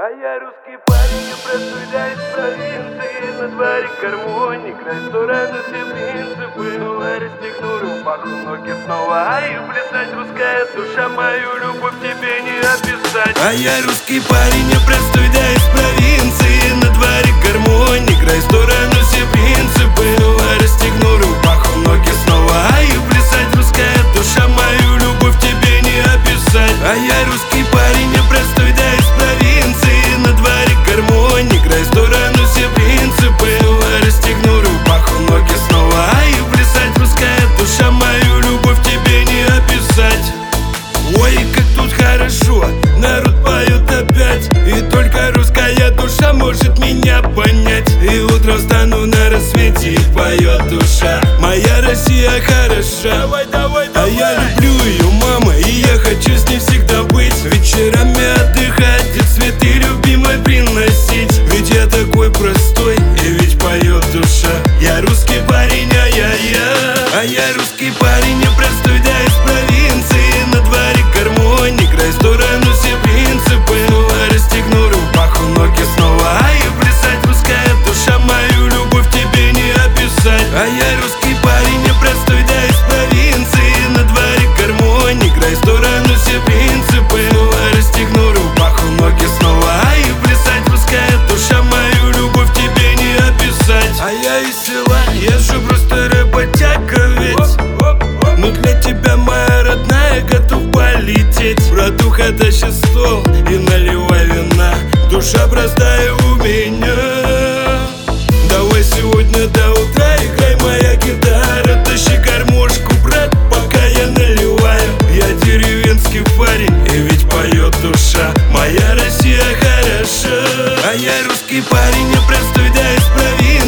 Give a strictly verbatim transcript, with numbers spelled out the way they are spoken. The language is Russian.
А я русский парень, я простой, да из провинции. На дворе гармоник, рестораны, все принципы. Но расстегну рубаху, ноги снова. А и плясать русская душа, мою любовь тебе не описать. А я русский парень, я простой, да из провинции. На дворе гармоник, рестораны, все принципы. Но расстегну рубаху, ноги снова. А и плясать русская душа, мою любовь тебе не описать. А я русский парень, я простой, да из провинции. На дворе гармоник, рестораны, все принципы. Расстегну рубаху, ноги снова. А и плясать русская душа, мою любовь тебе не описать. Ой, как тут хорошо, народ поет опять. И только русская душа может меня понять. И утром встану на рассвете, и поет душа. Моя Россия хороша, давай, давай, давай. А я люблю ее, мама, и я хочу с ней всегда быть. Вечерами отдыхать и цветы любимой приносить. Ведь я такой простой, и ведь поет душа. Я русский парень, а я я. А я русский парень, я простой, да из провинции. На дворе гармоник, рестораны, все принципы. Расстегну рубаху, ноги снова. А и плясать русская душа, мою любовь тебе не описать. А я русский парень, я простой, да из провинции. На дворе гармоник, рестораны, все принципы. Расстегну рубаху, ноги снова. А и плясать русская душа, мою любовь тебе не описать. А я из села, я же просто работяга ведь. Но для тебя, моя родная, готов полететь. Братуха, тащи стол и наливай вина. Душа простая у меня. Давай сегодня до утра играй, моя гитара. Тащи гармошку, брат, пока я наливаю. Я деревенский парень, и ведь поет душа. Моя Россия хороша. А я русский парень, я простой, да из провинции.